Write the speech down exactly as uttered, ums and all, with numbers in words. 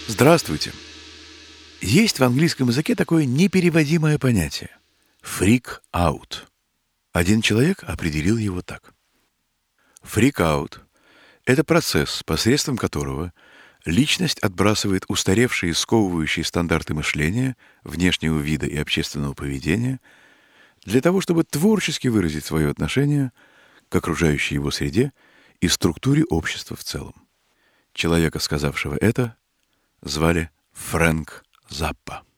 Здравствуйте. Есть в английском языке такое непереводимое понятие freak-out. Один человек определил его так. Freak-out — это процесс, посредством которого личность отбрасывает устаревшие сковывающие стандарты мышления, внешнего вида и общественного поведения для того, чтобы творчески выразить свое отношение к окружающей его среде и структуре общества в целом. Человека, сказавшего это, звали Фрэнк Заппа.